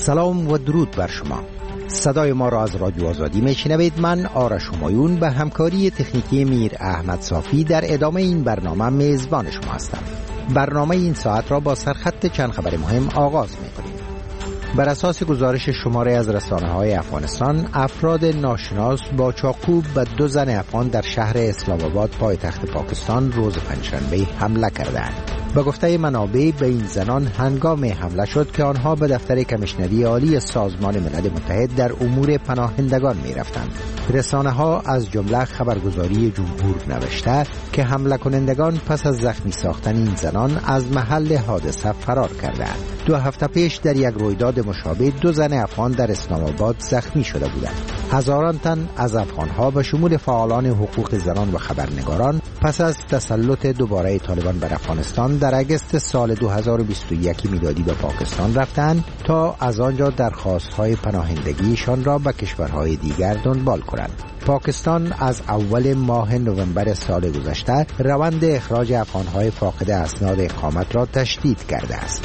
سلام و درود بر شما. صدای ما را از رادیو آزادی میشنوید. من آرش همایون به همکاری تکنیکی میر احمد صافی در ادامه این برنامه میزبان شما هستم. برنامه این ساعت را با سرخط چند خبر مهم آغاز می‌کنیم. بر اساس گزارش شماره از رسانه‌های افغانستان، افراد ناشناس با چاقو به 2 زن افغان در شهر اسلام آباد پایتخت پاکستان روز پنجشنبه حمله کردند. به گفته منابع به این زنان هنگام حمله شد که آنها به دفتر کمیشنری عالی سازمان ملل متحد در امور پناهندگان می رفتند. رسانه ها از جمله خبرگزاری جمهور نوشته که حمله کنندگان پس از زخمی ساختن این زنان از محل حادثه فرار کردند. 2 هفته پیش در یک رویداد مشابه 2 زن افغان در اسلام آباد زخمی شده بودند. هزاران تن از افغانها به شمول فعالان حقوق زنان و خبرنگاران پس از تسلط دوباره طالبان بر افغانستان در اگست سال 2021 میلادی به پاکستان رفتند تا از آنجا درخواست‌های پناهندگیشان را به کشورهای دیگر دنبال کنند. پاکستان از اول ماه نوامبر سال گذشته روند اخراج افغان‌های فاقد اسناد اقامت را تشدید کرده است.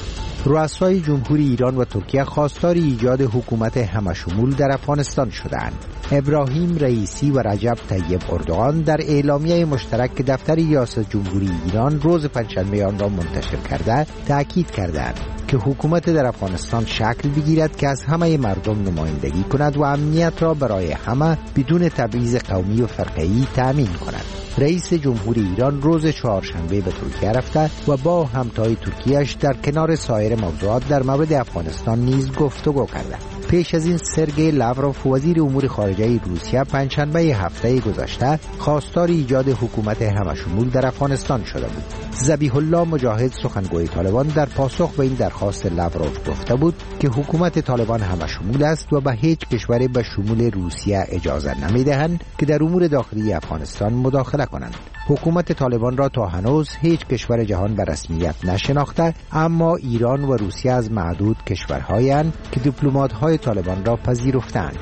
رؤسای جمهوری ایران و ترکیه خواستار ایجاد حکومت همشمول در افغانستان شدند. ابراهیم رئیسی و رجب طیب اردوغان در اعلامیه مشترک که دفتر ریاست جمهوری ایران روز پنجشنبه آن را منتشر کرده تأکید کردند که حکومت در افغانستان شکل بگیرد که از همه مردم نمایندگی کند و امنیت را برای همه بدون تبعیض قومی و فرقه‌ای تأمین کند. رئیس جمهوری ایران روز چهارشنبه به ترکیه رفته و با همتای ترکیه‌اش در کنار سایر موضوعات در مورد افغانستان نیز گفتگو کرده. پیش از این سرگئی لاوروف وزیر امور خارجه روسیه پنجشنبه هفته گذشته خواستار ایجاد حکومت همشمول در افغانستان شده بود. ذبیح الله مجاهد سخنگوی طالبان در پاسخ به این درخواست لاوروف گفته بود که حکومت طالبان همشمول است و به هیچ کشوری به شمول روسیه اجازه نمیدهند که در امور داخلی افغانستان مداخله کنند. حکومت طالبان را تا هنوز هیچ کشور جهان به رسمیت نشناخته، اما ایران و روسیه از معدود کشورهایند که دیپلمات‌های طالبان را پذیرفتند.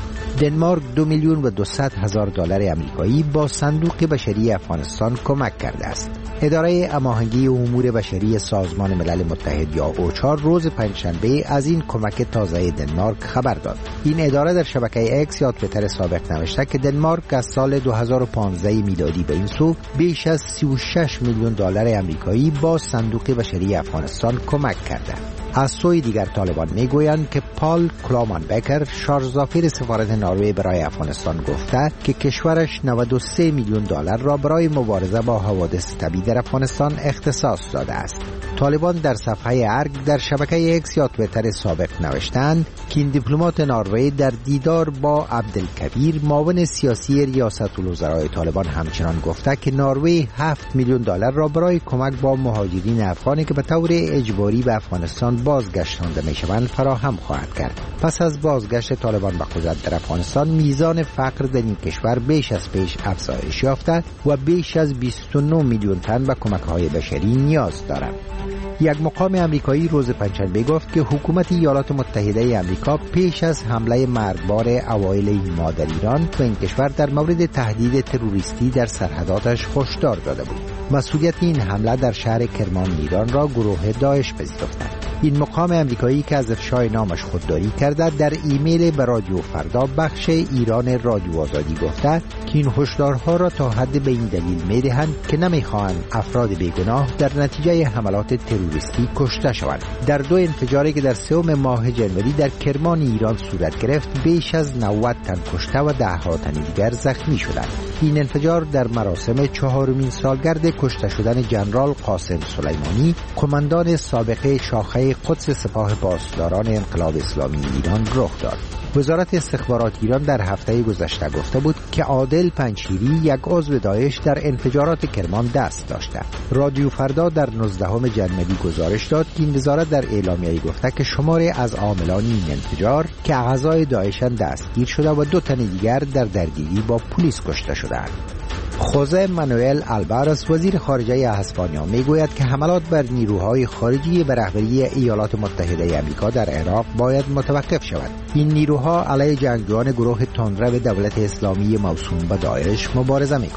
دنمارک 2,200,000 دلار آمریکایی با صندوق بشری افغانستان کمک کرده است. اداره هماهنگی امور بشری سازمان ملل متحد یا اوچا روز پنجشنبه از این کمک تازه دنمارک خبر داد. این اداره در شبکه اکس یا توییتر سابق نوشته که دنمارک از سال 2015 میلادی به این سو بیش از 36 میلیون دلار آمریکایی با صندوق بشری افغانستان کمک کرده. از سوی دیگر طالبان میگویند که پال کلامان بکر شارژزافیر سفارت نروژ برای افغانستان گفته که کشورش 93 میلیون دلار را برای مبارزه با حوادث طبیعی در افغانستان اختصاص داده است. طالبان در صفحه ارگ در شبکه اکس یا توییتر سابق نوشتند که این دیپلمات نروژ در دیدار با عبدالکبیر معاون سیاسی ریاست الوزرای طالبان همچنان گفته که نروژ 7 میلیون دلار را برای کمک با مهاجرین افغانی که به طور اجباری به افغانستان بازگشتانده میشوند فراهم خواهد کرد. پس از بازگشت طالبان به قدرت در افغانستان میزان فقر در این کشور بیش از پیش افزایش یافته و بیش از 29 میلیون تن به کمک‌های بشری نیاز دارد. یک مقام آمریکایی روز پنجشنبه گفت که حکومت ایالات متحده آمریکا پیش از حمله مرگبار اوایل این ماه در ایران و این کشور در مورد تهدید تروریستی در سرحداتش هشدار داده بود. مسئولیت این حمله در شهر کرمان ایران را گروه داعش پذیرفتند. این مقام آمریکایی که از افشای نامش خودداری کرده در ایمیل به رادیو فردا بخش ایران رادیو آزادی گفته که این هشدارها را تا حد به این دلیل می‌دهند که نمی‌خواهند افراد بیگناه در نتیجه حملات تروریستی کشته شوند. در 2 انفجاری که در 3 ماه جنوری در کرمان ایران صورت گرفت بیش از 90 تن کشته و 10 تن دیگر زخمی شدند. این انفجار در مراسم 4مین سالگرد کشته شدن ژنرال قاسم سلیمانی، قماندان سابق شاخه قدس سپاه پاسداران انقلاب اسلامی ایران رخ داد. وزارت استخبارات ایران در هفته گذشته گفته بود که عادل پنجشیری یک عضو داعش در انفجارات کرمان دست داشته. رادیو فردا در 19 جنوری گزارش داد که این وزارت در اعلامیه‌ای گفته که شماری از عاملان این انفجار که اعضای داعش دستگیر شده و 2 تن دیگر در درگیری با پلیس کشته شدند. خوزه مانوئل آلوارز وزیر خارجه اسپانیا میگوید که حملات بر نیروهای خارجی به رهبری ایالات متحده آمریکا در عراق باید متوقف شود. این نیروها علیه جنگجویان گروه تندرو دولت اسلامی موسوم به داعش مبارزه میکنند.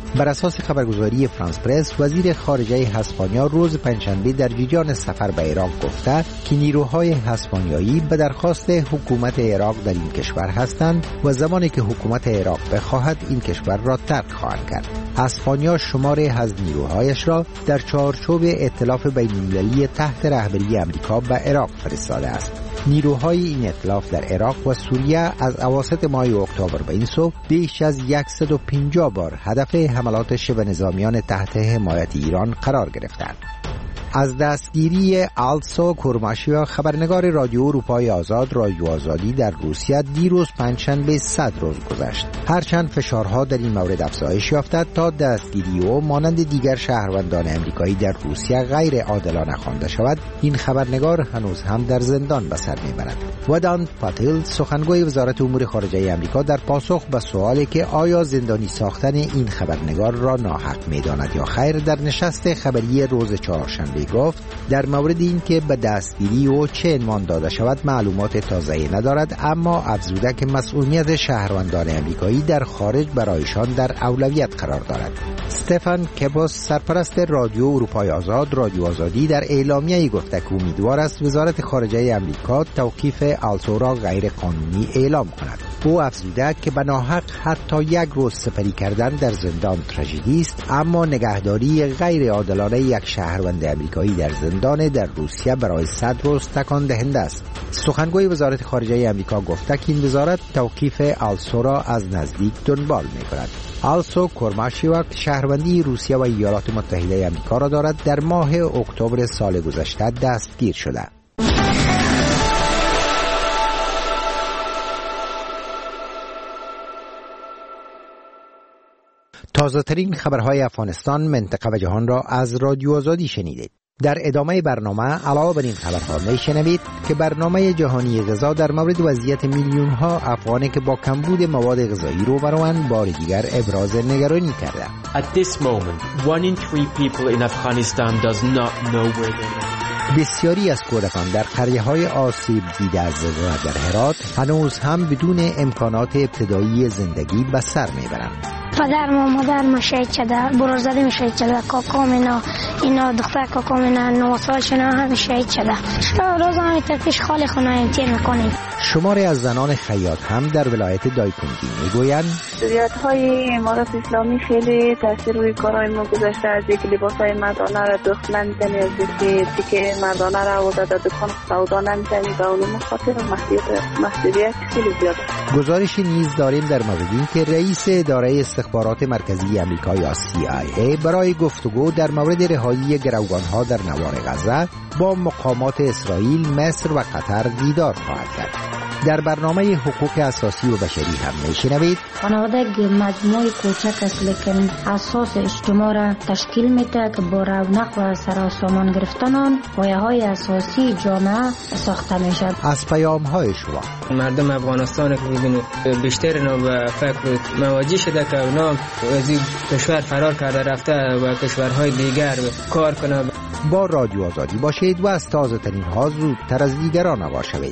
بر اساس خبرگزاری فرانس پرس، وزیر خارجه اسپانیا روز پنجشنبه در جریان سفر به عراق گفته که نیروهای اسپانیایی به درخواست حکومت عراق در این کشور هستند و زمانی که حکومت عراق بخواهد این کشور را ترک خواهند کرد. اسپانیا شماری از نیروهایش را در چارچوب ائتلاف بین‌المللی تحت رهبری آمریکا به عراق فرستاده است. نیروهای این ائتلاف در عراق و سوریه از اواسط ماه اکتبر به این سو بیش از 150 بار هدف حملات شبه نظامیان تحت حمایت ایران قرار گرفتند. از دستگیری آلسو کورماشیا، خبرنگار رادیو اروپای آزاد رادیو آزادی در روسیه، دیروز پنجشنبه 100 روز گذشت. هرچند فشارها در این مورد افزایش یافته تا دستگیری او مانند دیگر شهروندان امریکایی در روسیه غیر عادلانه خوانده شود، این خبرنگار هنوز هم در زندان به سر میبرد. ودان پاتیل، سخنگوی وزارت امور خارجه آمریکا، در پاسخ به سوالی که آیا زندانی ساختن این خبرنگار را ناحق میداند یا خیر، در نشست خبری روز چهارشنبه گفت در مورد این که به دستگیری او چه عنوان داده شود معلومات تازه‌ای ندارد، اما افزوده که مسئولیت شهروندان امریکایی در خارج برایشان در اولویت قرار دارد. استفان کبوس، سرپرست رادیو اروپای آزاد رادیو آزادی، در اعلامیه‌ای گفته که امیدوار است وزارت خارجه امریکا توقیف آلسو را غیر قانونی اعلام کند. او افزوده که به ناحق حتی یک روز سپری کردن در زندان تراژدی است، اما نگهداری غیر عادلانه یک شهروند امریکایی در زندان در روسیه برای 100 روز تکان دهنده است. سخنگوی وزارت خارجه امریکا گفته که این وزارت توقیف آلسو را از نزدیک دنبال می‌کند. آلسو کورماشیوک شهروندی روسیه و ایالات متحده آمریکا را دارد. در ماه اکتبر سال گذشته دستگیر شده. تازه‌ترین خبرهای افغانستان، منطقه و جهان را از رادیو آزادی شنیدید. در ادامه برنامه علاوه بر این خبرها میشنوید که برنامه جهانی غذا در مورد وضعیت میلیون‌ها افغانی که با کمبود مواد غذایی روبروند بار دیگر ابراز نگرانی کرده. At this moment, 1 in 3 people in Afghanistan does not know where they are. بسیاری از کودکان در قریه‌های آسیب دیده از زلزله در هرات هنوز هم بدون امکانات ابتدایی زندگی به سر میبرند. پدر و مادر شهید شده، برادرم شهید شده، کاکام اینا دختر کاکام 9 سالشون هم شهید شده. روز هم تفتیش خالی خونه امتحان میکنیم. شماری از زنان خیاط هم در ولایت دایکنی میگویند شریعت‌های امارات اسلامی خیلی تاثیر روی کارهای ما گذاشته. از یک لباسای مردانه را دخل نمی‌زنی، از یک مردانه را و در دکان سودا نمی‌زنی و اون مخاطر محدودیت خیلی زیاده. گزارشی نیز داریم در مورد این که رئیس اداره استخبارات مرکزی آمریکا یا CIA برای گفتگو در مورد رهایی گروگان‌ها در نوار غزه با مقامات اسرائیل، مصر و قطر دیدار خواهد کرد. در برنامه حقوق اساسی و بشری هم میشنوید خانواده مجموعه کوچک است لیکن اساس اجتماع را تشکیل میده که با رونق و سراسامان گرفتن آن پایه‌های اساسی جامعه ساخته میشه. از پیام‌های شما مردم افغانستان که می‌بینید بیشتر اینا به فکر مواجه شده که اونا از این کشور فرار کرده رفته و کشورهای دیگر کار کنه. با رادیو آزادی باشید و از تازه‌ترین ها زودتر از دیگران آگاه شوید.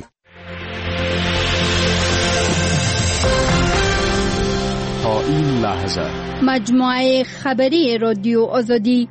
تا این لحظه مجموعه خبری رادیو آزادی.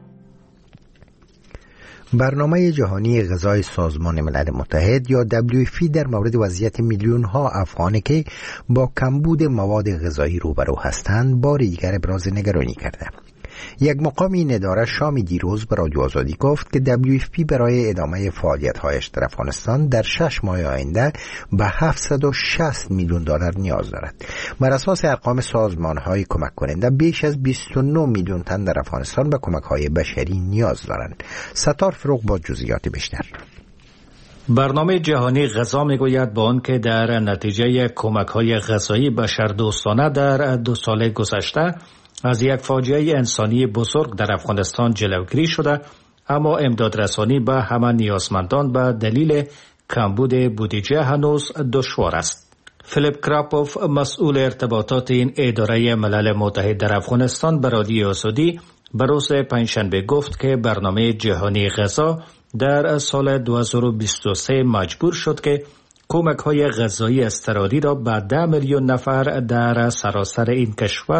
برنامه جهانی غذای سازمان ملل متحد یا WFP در مورد وضعیت میلیون‌ها افغانی که با کمبود مواد غذایی روبرو هستند بار دیگر ابراز نگرانی کرده. یک مقامی این اداره شام دیروز به رادیو آزادی گفت که WFP برای ادامه فعالیت‌هایش در افغانستان در 6 ماه آینده به 760 میلیون دلار نیاز دارد. بر اساس ارقام سازمان‌های کمک کننده بیش از 29 میلیون تن در افغانستان به کمک‌های بشری نیاز دارند. ستار فروغ با جزئیات بیشتر. برنامه جهانی غذا میگوید با آنکه در نتیجه کمک‌های غذایی بشردوستانه در 2 سال گذشته از یک فاجعه انسانی بزرگ در افغانستان جلوگیری شده، اما امدادرسانی به همه نیازمندان به دلیل کمبود بودجه هنوز دشوار است. فیلیپ کراپوف، مسئول ارتباطات این اداره ملل متحد در افغانستان، به رادیو آزادی به روز پنجشنبه گفت که برنامه جهانی غذا در سال 2023 مجبور شد که کمک‌های غذایی اضطراری را به 10 میلیون نفر در سراسر این کشور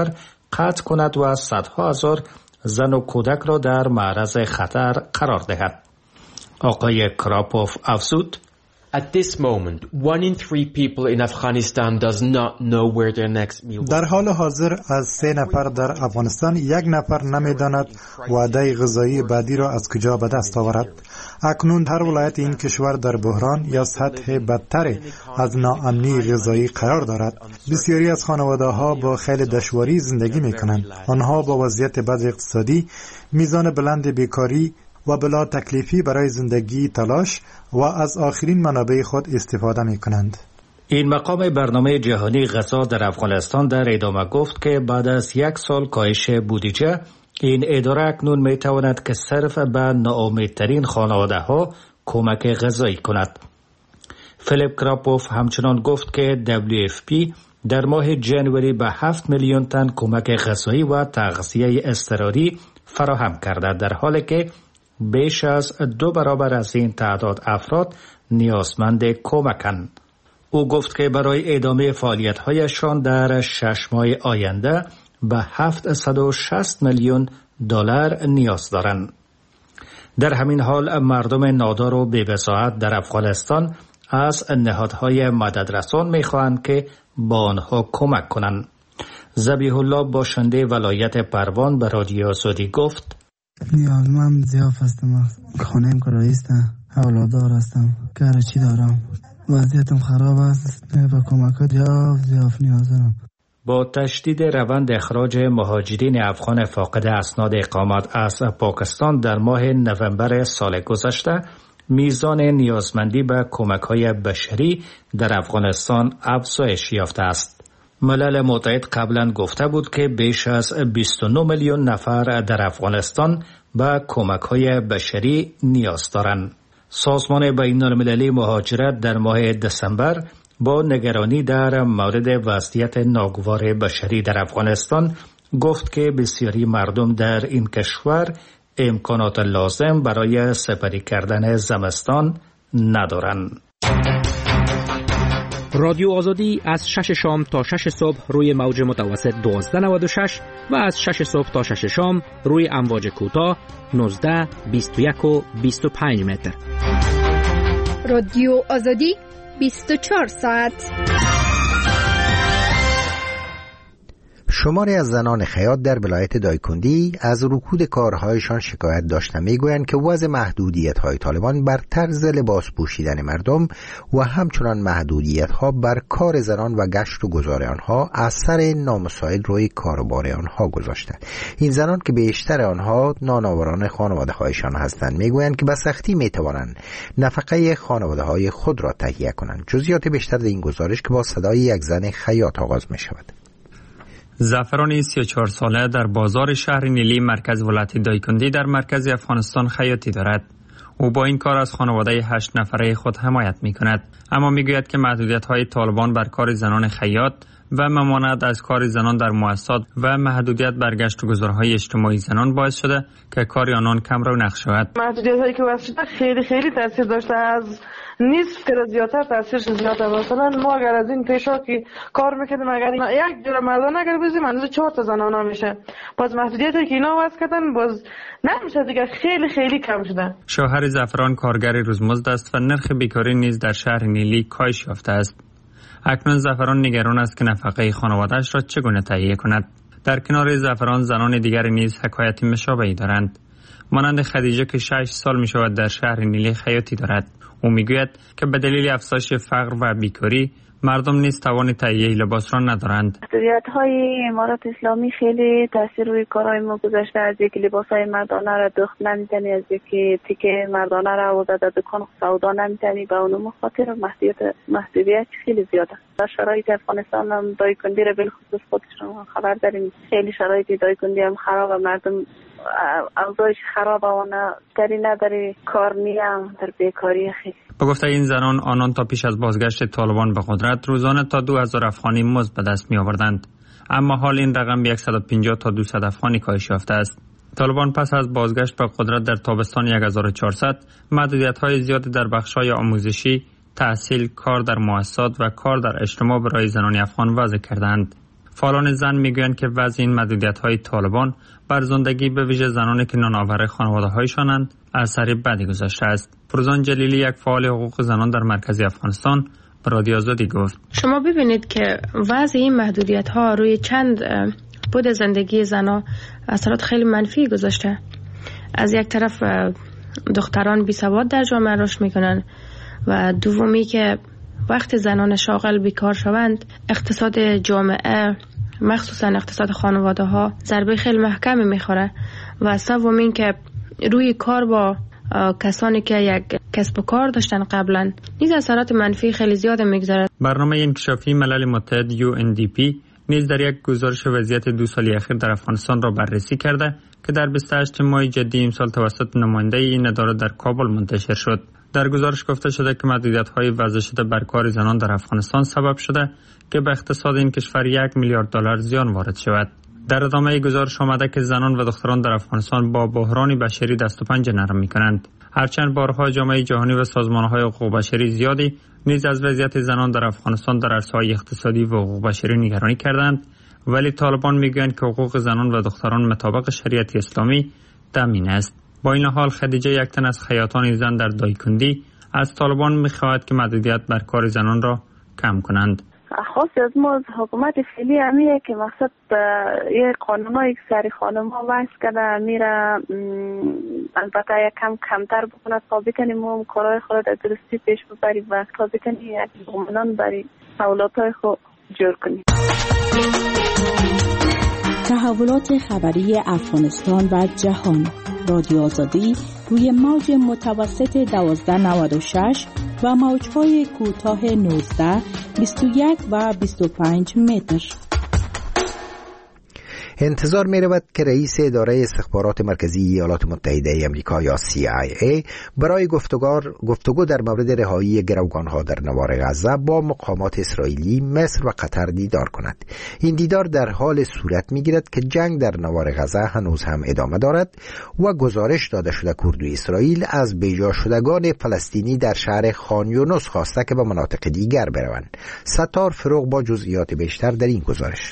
قطع کند و صدها هزار زن و کودک را در معرض خطر قرار دهد. آقای کراپوف افزود: At this moment, 1 in 3 people in Afghanistan does not know where their next meal will be. در حال حاضر از 3 نفر در افغانستان 1 نفر نمی‌داند وعده غذایی بعدی را از کجا به دست آورد. اکنون هر ولایت این کشور در بحران یا سطح بدتر از ناامنی غذایی قرار دارد. بسیاری از خانواده‌ها با خیلی دشواری زندگی می‌کنند. آنها با وضعیت بد اقتصادی، میزان بلند بیکاری و بلا تکلیفی برای زندگی تلاش و از آخرین منابع خود استفاده می کنند. این مقام برنامه جهانی غذا در افغانستان در ادامه گفت که بعد از 1 سال کاهش بودجه، این اداره اکنون می تواند که صرف به ناامیدترین خانواده ها کمک غذایی کند. فیلیپ کراپوف همچنان گفت که WFP در ماه جنوری به 7 میلیون تن کمک غذایی و تغذیه اضطراری فراهم کرده، در حالی که بیش از 2 برابر از این تعداد افراد نیازمند کمکند. او گفت که برای ادامه فعالیت‌هایشان در 6 ماه آینده به 760 میلیون دلار نیاز دارند. در همین حال مردم نادار و بی‌بضاعت در افغانستان از نهادهای مددرسان می‌خواهند که با آنها کمک کنند. ذبیح الله باشنده ولایت پروان به رادیو آزادی گفت: نیازمند ضعف هستم، خانه‌ام کرایه است، اولادار هستم، کار چی دارم، وضعیتم خراب است، به کمک ضعف نیاز دارم. با تشدید روند اخراج مهاجرین افغان فاقد اسناد اقامت از پاکستان در ماه نوامبر سال گذشته، میزان نیازمندی به کمک‌های بشری در افغانستان افزایش یافته است. ملل متحد قبلا گفته بود که بیش از 29 میلیون نفر در افغانستان به کمک‌های بشری نیاز دارند. سازمان بین‌المللی مهاجرت در ماه دسامبر با نگرانی در مورد وضعیت ناگوار بشری در افغانستان گفت که بسیاری مردم در این کشور امکانات لازم برای سپری کردن زمستان ندارند. رادیو آزادی از 6 شام تا 6 صبح روی موج متوسط 1296 و از 6 صبح تا 6 شام روی امواج کوتاه 19، 21 و 25 متر. رادیو آزادی 24 ساعت. شماری از زنان خیاط در ولایت دایکندی از رکود کارهایشان شکایت داشتند. میگویند که وضع محدودیت‌های طالبان بر طرز لباس پوشیدن مردم و همچنان محدودیت‌ها بر کار زنان و گشت و گذار آنها اثر نامساعد روی کاروبار آنها گذاشته. این زنان که بیشتر آنها نانآوران خانواده‌هایشان هستند میگویند که به سختی میتوانند نفقه خانواده‌های خود را تهیه کنند. جزئیات بیشتر در این گزارش که با صدای یک زن خیاط آغاز می‌شود. زعفران 34 ساله در بازار شهر نیلی مرکز ولایت دایکندی در مرکز افغانستان خیاطی دارد. او با این کار از خانواده 8 نفره خود حمایت می کند، اما می گوید که محدودیت های طالبان بر کار زنان خیاط و ممانعت از کار زنان در مؤسسات و محدودیت بر گشت و گذارهای اجتماعی زنان باعث شده که کار آنان کم رونق شود. محدودیت هایی که وضع شده خیلی تاثیر داشته، از نصف تا زیادتر تاثیرش زیاده. مثلا ما اگر از این پیشا که کار میکردیم اگر یک جور مردان اگر بزنیم اندازه 4 تا زنانا میشه، باز محدودیتی که اینا وضع کردن باز نمیشه دیگه، خیلی کم شده. شوهر زعفران کارگر روزمزد است و نرخ بیکاری نیز در شهر نیلی کاهش یافته است. اکنون زعفران نگران است که نفقه خانواده‌اش را چگونه تهیه کند. در کنار زعفران زنان دیگر نیز حکایت مشابهی دارند. مانند خدیجه که 6 سال میشود در شهر نیلی خیاطی دارد. او میگوید که به دلیل افزایش فقر و بیکاری مردم نیز توان تهیه لباس را ندارند. محدودیت‌های امارات اسلامی خیلی تاثیر روی کارهای ما گذاشته، از اینکه لباس‌های مردانه را دخت نمی‌تنی، از اینکه تیکه مردانه را آورده در دکان سودا نمی‌تنی، به اون خاطر محدودیت خیلی زیاده. در شرایط افغانستان هم دایکندی را بالخصوص خودشون خبر داریم، خیلی شرایط دایکندی هم خراب و مردم اوضاعش خراب و تری نداری، کار نیم در بیکاری خیلی. با گفته این زنان، آنان تا پیش از بازگشت طالبان به قدرت روزانه تا 2000 افغانی مزد به دست می آوردند، اما حال این رقم به 150 تا 200 افغانی کاهش یافته است. طالبان پس از بازگشت به قدرت در تابستان 1400 محدودیت‌های زیادی در بخش‌های آموزشی، تحصیل، کار در مؤسسات و کار در اجتماع برای زنان افغان وضع کردند. فعالان زن میگویند که وضع این محدودیت‌های طالبان بر زندگی به ویژه زنانی که نانآور خانواده‌هایشانند اثر بدی گذاشته است. فروزان جلیلی، یک فعال حقوق زنان در مرکزی افغانستان، به رادیو آزادی گفت: شما ببینید که وضع این محدودیت‌ها روی چند بود زندگی زنان اثرات خیلی منفی گذاشته. از یک طرف دختران بی‌سواد در جامعه رشد میکنن و دومی که وقتی زنان شاغل بیکار شوند اقتصاد جامعه مخصوصا اقتصاد خانواده ها ضربه خیلی محکمی میخوره و سومین که روی کار با کسانی که یک کسب و کار داشتن قبلا نیز اثرات منفی خیلی زیاد میگذاره. برنامه انکشافی ملل متحد UNDP نیز در یک گزارش وضعیت 2 سالی اخیر در افغانستان را بررسی کرده که در 28 ماه جدی امسال توسط نماینده این اداره در کابل منتشر شد. در گزارش گفته شده که محدودیت‌های وضع شده بر کار زنان در افغانستان سبب شده که به اقتصاد این کشور 1 میلیارد دلار زیان وارد شود. در ادامه گزارش آمده که زنان و دختران در افغانستان با بحران بشری دست و پنجه نرم می‌کنند. هرچند بارها جامعه جهانی و سازمان‌های حقوق بشری زیادی نیز از وضعیت زنان در افغانستان در عرصه‌های اقتصادی و حقوق بشری نگرانی کردند، ولی طالبان میگویند که حقوق زنان و دختران مطابق شریعت اسلامی تامین است. با این حال خدیجه، یک تن از خیاطان زن در دایکندی، از طالبان می‌خواهد که محدودیت بر کار زنان را کم کنند. خاص از ما از حکومت فعلی همیه که مقصد یک قانونایی که سری خانم ها وضع کرده میره البته یک کمتر بکنه تا بکنیم ما کارهای خود در درستی پیش ببریم و تا بکنیم یک قانون برای سهولت‌های خود جور کنیم. تحولات خبری افغانستان و جهان. رادیو آزادی روی موج متوسط 1296 و موج‌های کوتاه 19، 21 و 25 متر. انتظار می رود که رئیس اداره استخبارات مرکزی ایالات متحده آمریکا یا CIA برای گفتگو در مورد رهایی گروگانها در نوار غزه با مقامات اسرائیلی، مصر و قطر دیدار کند. این دیدار در حال صورت می گیرد که جنگ در نوار غزه هنوز هم ادامه دارد و گزارش داده شده اردوی اسرائیل از بیجا شدگان فلسطینی در شهر خان یونس خواسته که به مناطق دیگر بروند. ستار فروغ با جزئیات بیشتر در این گزارش.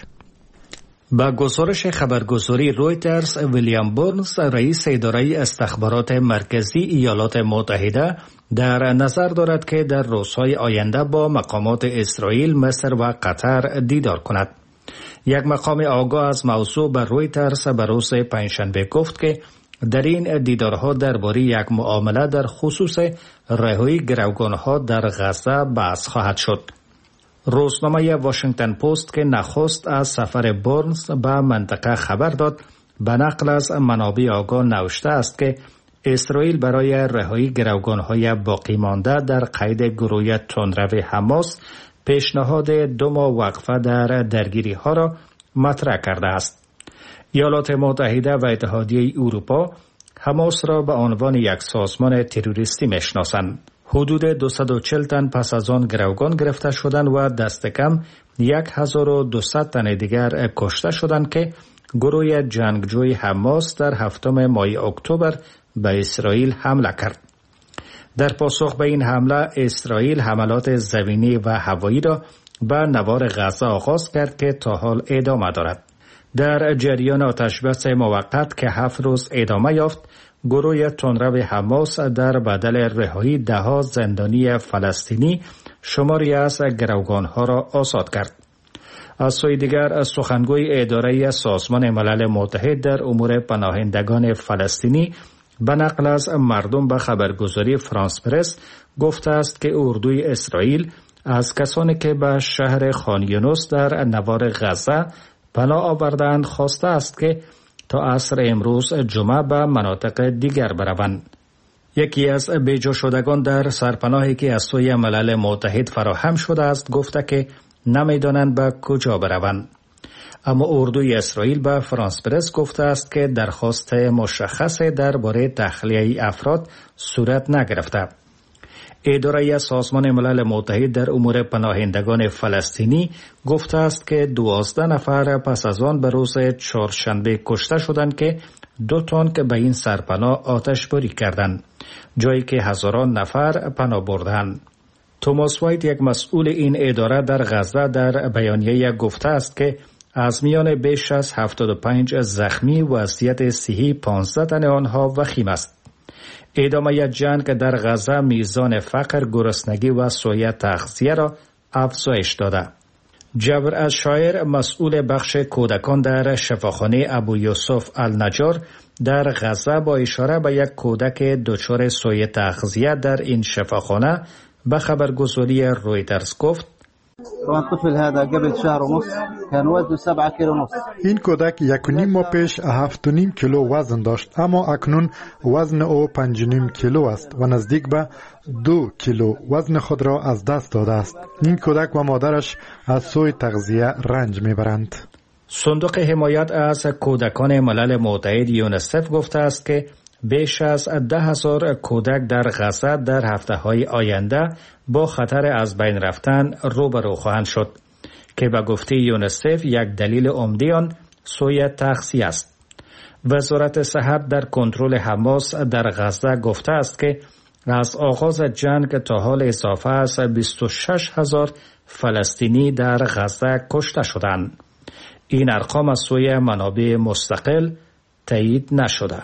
با گزارش خبرگزاری رویترز، ویلیام برنز، رئیس اداره استخبارات مرکزی ایالات متحده، در نظر دارد که در روزهای آینده با مقامات اسرائیل، مصر و قطر دیدار کند. یک مقام آگاه از موضوع به رویترز به روز پنجشنبه گفت که در این دیدارها درباره یک معامله در خصوص رهایی گروگانها در غزه بحث خواهد شد. روزنامه واشنگتن پست که نخست از سفر برنز به منطقه خبر داد، به نقل از منابع آگاه نوشته است که اسرائیل برای رهایی گروگانهای باقی مانده در قید گروه تندرو حماس پیشنهاد 2 ماه وقفه در درگیری ها را مطرح کرده است. ایالات متحده و اتحادیه اروپا حماس را به عنوان یک سازمان تروریستی میشناسند. حدود 240 تن پس از آن گروگان گرفته شدند و دست کم 1200 تن دیگر کشته شدند که گروه جنگجوی حماس در 7 ماه اکتبر به اسرائیل حمله کرد. در پاسخ به این حمله اسرائیل حملات زمینی و هوایی را به نوار غزه آغاز کرد که تا حال ادامه دارد. در جریان آتشبس موقت که 7 روز ادامه یافت، گروه تندرو حماس در بدل رهایی 10 زندانی فلسطینی شماری از گروگانها را آزاد کرد. از سوی دیگر سخنگوی اداره سازمان ملل متحد در امور پناهندگان فلسطینی به نقل از مردم به خبرگزاری فرانس پرس گفته است که اردوی اسرائیل از کسانی که به شهر خان یونس در نوار غزه پناه آوردند خواسته است که تا عصر امروز جمعه به مناطق دیگر بروند. یکی از بیجا شدگان در سرپناهی که از سوی ملل متحد فراهم شده است گفته که نمیدانند به کجا بروند. اما اردوی اسرائیل به فرانس پرس گفته است که درخواست مشخص درباره تخلیه افراد صورت نگرفته. اداره سازمان ملل متحد در امور پناهندگان فلسطینی گفته است که 12 نفر پس از آن به روز چهارشنبه کشته شدند که 2 تانک به این سرپناه آتشباری کردند، جایی که هزاران نفر پناه بردند. توماس وایت، یک مسئول این اداره در غزه، در بیانیه گفته است که از میان بیش از 75 زخمی وضعیت صحی 15 تن آنها وخیم است. ادامه جنگ در غزه میزان فقر، گرسنگی و سوء تغذیه را افزایش داده. جبر الشاعر مسئول بخش کودکان در شفاخانه ابو یوسف النجار در غزه با اشاره به یک کودک دچار سوء تغذیه در این شفاخانه به خبرگزاری رویترز گفت: این کودک 1.5 ماه پیش 7.5 کیلو وزن داشت، اما اکنون وزن او 5.5 کیلو است و نزدیک به 2 کیلو وزن خود را از دست داده است. این کودک و مادرش از سوء تغذیه رنج میبرند. صندوق حمایت از کودکان ملل متحد یونیسف گفته است که بیش از 10,000 کودک در غزه در هفته‌های آینده با خطر از بین رفتن روبرو خواهند شد که به گفته یونیسف یک دلیل عمده آن سوء تغذیه است. وزارت صحت در کنترل حماس در غزه گفته است که از آغاز جنگ تا حال اضافه از 26,000 فلسطینی در غزه کشته شدند. این ارقام از سوی منابع مستقل تایید نشده.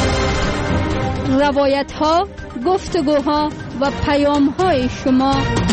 روایت ها، گفتگوها و پیام های شما.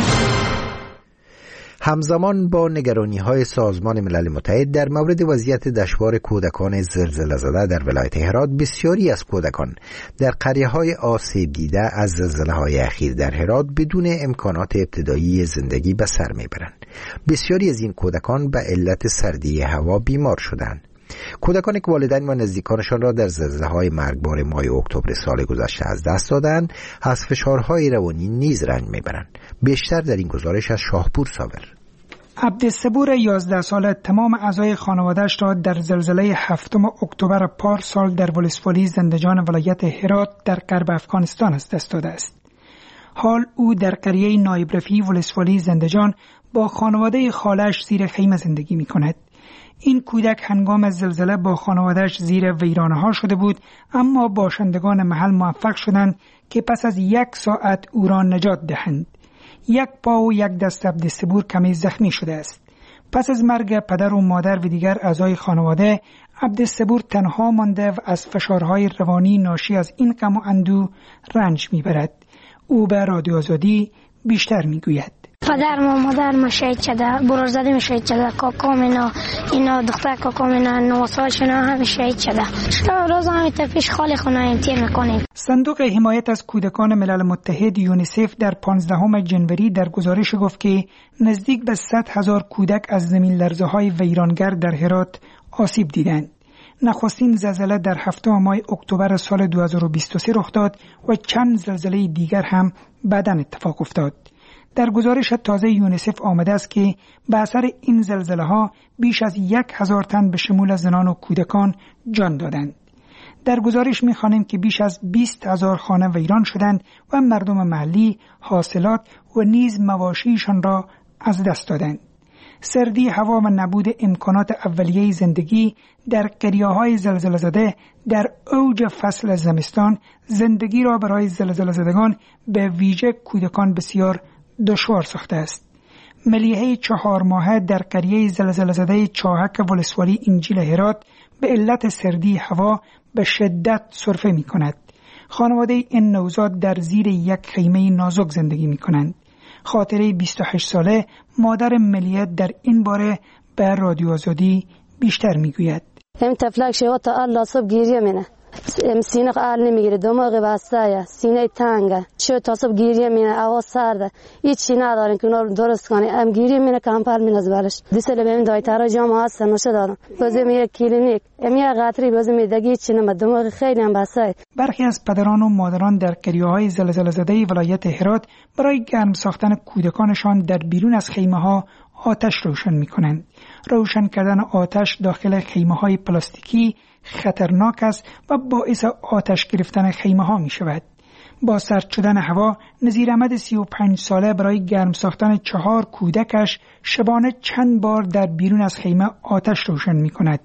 همزمان با نگرانی‌های سازمان ملل متحد در مورد وضعیت دشوار کودکان زلزله زده در ولایت هرات، بسیاری از کودکان در قریه‌های آسیب دیده از زلزله‌های اخیر در هرات بدون امکانات ابتدایی زندگی به سر میبرند. بسیاری از این کودکان به علت سردی هوا بیمار شدند. کودکانی که والدین و نزدیکانشان را در زلزله‌های مرگبار ماه اکتبر سال گذشته از دست دادند، از فشارهای روانی نیز رنج میبرند. بیشتر در این گزارش از شاهپور صابر. عبدالصبور 11 ساله تمام اعضای خانواده‌اش را در زلزله 7 اکتبر پارسال در ولسوالی زندجان ولایت هرات در غرب افغانستان از دست داده است. حال او در قریه نایب رفیع ولسوالی زندجان با خانواده خاله‌اش زیر خیمه زندگی می‌کند. این کودک هنگام زلزله با خانواده‌اش زیر ویرانه‌ها شده بود، اما باشندگان محل موفق شدند که پس از 1 ساعت او را نجات دهند. 1 پا و 1 دست عبدالصبور کمی زخمی شده است. پس از مرگ پدر و مادر و دیگر اعضای خانواده، عبدالصبور تنها مانده و از فشارهای روانی ناشی از این غم و اندوه رنج میبرد. او به رادیو آزادی بیشتر میگوید: پدر و مادر ما شهید شده، برادرزاده می شهید شده، کاکام اینا دختر کاکام 9 سالشون هم شهید شده. روز هم تفیش خالی خونه امتیه میکنیم. صندوق حمایت از کودکان ملل متحد یونیسف در 15 جنوری در گزارش گفت که نزدیک به 100,000 کودک از زمین لرزه‌های ویرانگر در هرات آسیب دیدند. نخستین زلزله در 7 ماه اکتبر سال 2023 رخ داد و چند زلزله دیگر هم بعداً اتفاق افتاد. در گزارش تازه یونیسف آمده است که به اثر این زلزله ها بیش از 1,000 تن به شمول زنان و کودکان جان دادند. در گزارش می‌خوانیم که بیش از 20,000 خانه ویران شدند و مردم محلی حاصلات و نیز مواشیشان را از دست دادند. سردی هوا و نبود امکانات اولیه زندگی در قریه‌های زلزله زده در اوج فصل زمستان زندگی را برای زلزله زدگان به ویژه کودکان بسیار دشوار ساخته است. ملیحه 4 ماهه در قریه زلزله زده چاهک ولسوالی انجیل هرات به علت سردی هوا به شدت سرفه می کند. خانواده این نوزاد در زیر یک خیمه نازک زندگی می کنند. خاطره 28 ساله مادر ملیحه در این باره به رادیو آزادی بیشتر می گوید: این طفلک شما تا الله صبح گیریه مینه. سینه قال نمیگیره، دماغ بسته، سینه تنگه، چه تا صبح گیریه مینه، هوا سرده، هیچی ندارن که اونا رو درست کنه. ام گیریه مینه کمپل مینه از بالش. دیسل بهم دایتارا جام هست نوشه دارم. بازم یک کلینیک، یک قطری بازم دیگه چی نمیاد، دماغ خیلی هم بسته. برخی از پدران و مادران در قریه‌های زلزله زده ولایت هرات برای گرم ساختن کودکانشان در بیرون از خیمه‌ها آتش روشن می‌کنند. روشن کردن آتش داخل خیمه‌های پلاستیکی خطرناک است و باعث آتش گرفتن خیمه‌ها می‌شود. با سرد شدن هوا، نظیر احمد 35 ساله برای گرم ساختن 4 کودکش شبانه چند بار در بیرون از خیمه آتش روشن می‌کند.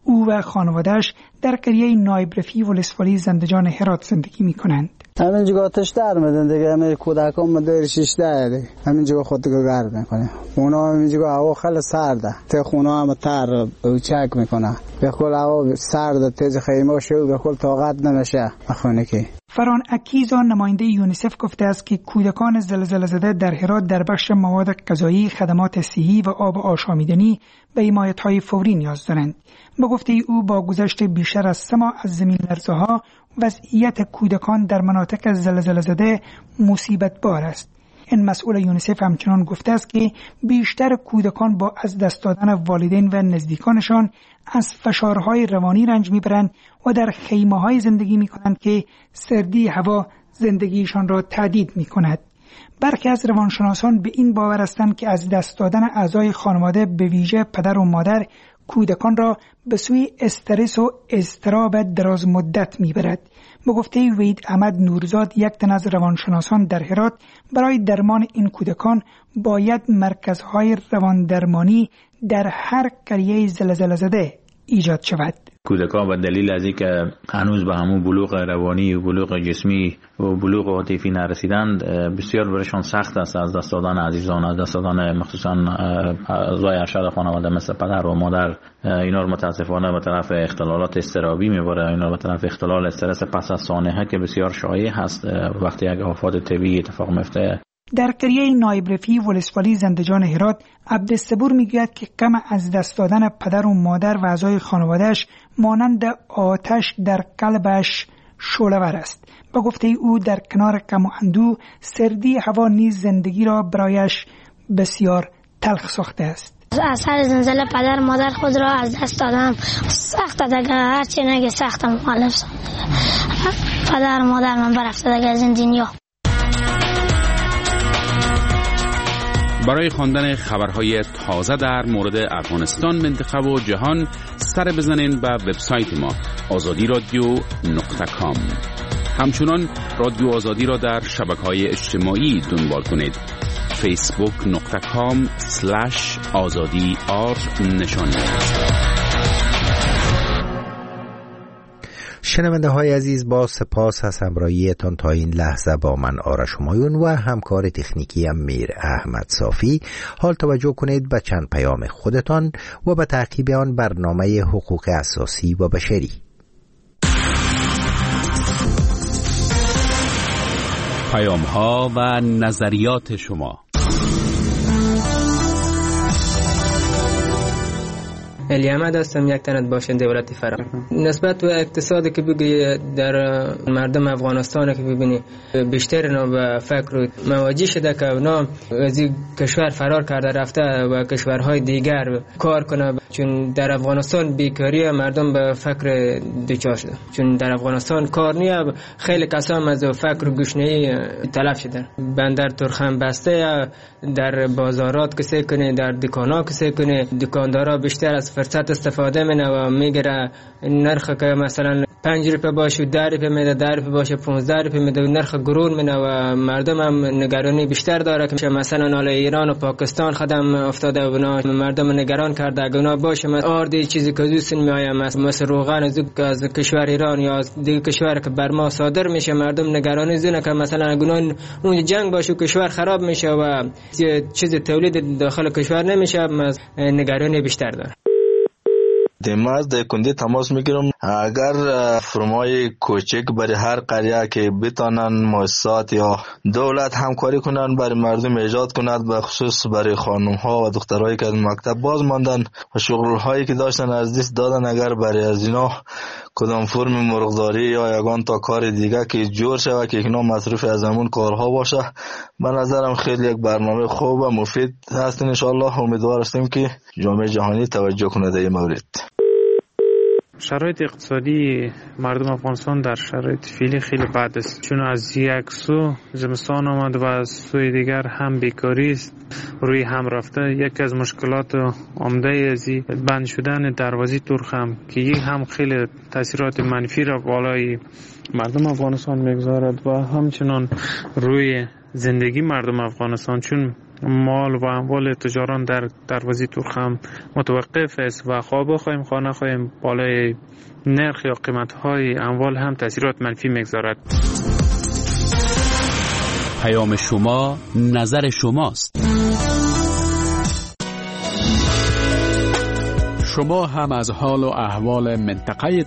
او و خانواده‌اش در قریه نایب رفیع ولسوالی زندجان هرات زندگی می‌کنند. همینجا آتش در میدن دیگه، همین کودکان مدیر 16 دیگه همینجا خودگو گرد میکنه. اونا همینجا هوا خیلی سرده، ته خونه هم تر چک میکنه، به کل هوا سرده، تیز خیمه شو به کل طاقت نمیشه اخونه که. فران اکیزان نماینده یونیسف گفته است که کودکان زلزله زده در هرات در بخش مواد غذایی، خدمات صحی و آب آشامیدنی به حمایت‌های فوری نیاز دارند. با گفته او با گذشت بیشتر از 3 ماه از زمین لرزه‌ها وضعیت کودکان در مناطق زلزله زده مصیبت بار است. این مسئول یونیسف همچنان گفته است که بیشتر کودکان با از دست دادن والدین و نزدیکانشان از فشارهای روانی رنج میبرند و در خیمه‌های زندگی میکنند که سردی هوا زندگیشان را تهدید میکند. برخی از روانشناسان به این باور هستند که از دست دادن اعضای خانواده به ویژه پدر و مادر کودکان را به سوی استرس و اضطراب دراز مدت میبرد. به گفته وحید احمد نورزاد، یک تن از روانشناسان در هرات، برای درمان این کودکان باید مرکزهای رواندرمانی در هر قریه زلزله زده ایجاد شود. کودکان به دلیل از اینکه هنوز به همون بلوغ روانی و بلوغ جسمی و بلوغ عاطفی نرسیدند، بسیار برشان سخت است از دست دادن عزیزان، از دست دادن مخصوصا اعضای ارشد خانواده مثل پدر و مادر. اینا رو متاسفانه به طرف اختلالات اضطرابی میبره، اینا به طرف اختلال استرس پس از سانحه که بسیار شایع هست وقتی یک آفات طبیعی اتفاق میفته. در قریه نایب رفیع ولسوالی زندجان هرات، عبدالصبور میگوید که غم از دست دادن پدر و مادر و اعضای خانواده‌اش مانند آتش در قلبش شعله‌ور است. با گفته او در کنار غم و اندوه، سردی هوا نیز زندگی را برایش بسیار تلخ ساخته است. از هر زلزله پدر مادر خود را از دست دادم. سخت دیگه، هرچی نگه سختم مخالف. پدر مادر من برفته دیگه از این دنیا. برای خواندن خبرهای تازه در مورد افغانستان، منطقه و جهان سر بزنین به وبسایت ما azadiradio.com. همچنان رادیو آزادی را در شبکه‌های اجتماعی دنبال کنید. facebook.com/azadi_r نشانی. شنونده های عزیز، با سپاس از همراهیتان تا این لحظه با من آرش همایون و همکار تکنیکی میر احمد صافی. حال توجه کنید به چند پیام خودتان و به تعقیب آن برنامه حقوق اساسی و بشری. پیام ها و نظریات شما. علی احمد هستم، یک تن باشنده ولایت فرا. نسبت به اقتصادی که بگی در مردم افغانستان که ببینی بیشتر اینا به فکر مواجه شده که اونا از این کشور فرار کرده رفته و کشورهای دیگر کار کنه، چون در افغانستان بیکاری مردم به فکر دچار شده، چون در افغانستان کار نیه. خیلی کسان از فکر گشنه‌ای تلف شدن. بندر ترخم بسته، در بازارات کسی کنه، در دکانا کسی کنه، دکاندارا بیشتر از فرصت استفاده منه و میگیره نرخ که مثلا 5 روپیه باشه 10 روپیه میده، 10 روپیه باشه 15 روپیه میده، نرخ گرون منه و مردم هم نگرانی بیشتر داره که مثلا حالا ایران و پاکستان خدم افتاده و مردم نگران کرده اگه اونا باشه آردی چیزی که دوستن میایم مثل روغن از کشور ایران یا از دیگه کشور که بر ما صادر میشه، مردم نگرانی زونه که مثلا اگه اون جنگ باشه کشور خراب میشه و چیز تولید داخل کشور نمیشه، نگرانی بیشتر داره. دیماز در کنده تماس میگیرم. اگر فرمای کوچک برای هر قریه که بتانن مؤسسات یا دولت همکاری کنن برای مردم ایجاد کند، به خصوص برای خانم ها و دخترایی که از مکتب باز ماندن و شغل هایی که داشتن از دست دادن، اگر برای از اینا کدام فرم مرغداری یا یگان تا کار دیگه که جور شوه که اینا مصروف از همون کارها باشه، به نظرم خیلی یک برنامه خوب و مفید هست. ان شاء الله امیدوار هستیم که جامعه جهانی توجه کنه در این مورد. شرایط اقتصادی مردم افغانستان در شرایط فعلی خیلی بد است، چون از یک سو زمستان آمد و از سوی دیگر هم بیکاری است روی هم رفته. یکی از مشکلات عمده از بند شدن دروازه ترخم که یک هم خیلی تاثیرات منفی را بالای مردم افغانستان میگذارد و همچنان روی زندگی مردم افغانستان، چون مال و اموال تجاران در دروازه ترک هم متوقف است و خواه بخواهیم خواه نخواهیم بالای نرخ یا قیمت‌های اموال هم تاثیرات منفی میگذارد. پیام شما، نظر شماست. شما هم از حال و احوال منطقه